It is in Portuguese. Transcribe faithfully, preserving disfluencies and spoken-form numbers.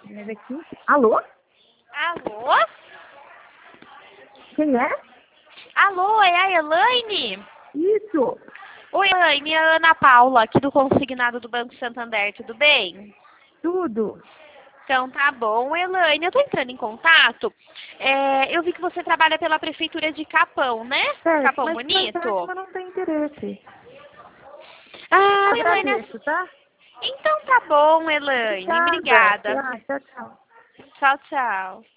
Mas aqui. Alô? Alô? Quem é? Alô, é a Elaine? Isso. Oi, Elaine, é a Ana Paula, aqui do Consignado do Banco Santander, tudo bem? Tudo. Então tá bom. Elaine, eu tô entrando em contato. É, eu vi que você trabalha pela Prefeitura de Capão, né? Certo, Capão mas Bonito? mas não tem interesse. Ah, Elaine, Agradeço, tá? então tá bom, Elaine. Obrigada. Obrigada. Tchau, tchau. Tchau, tchau.